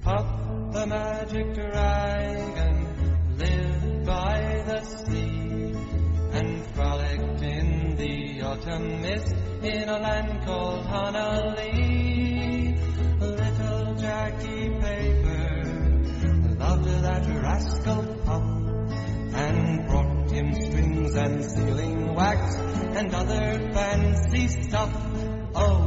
Puff the magic dragon lived by the sea and frolicked in the autumn mist in a land called Honolulu. Little Jackie Paper loved that rascal Puff and brought him strings and sealing wax and other fancy stuff. Oh,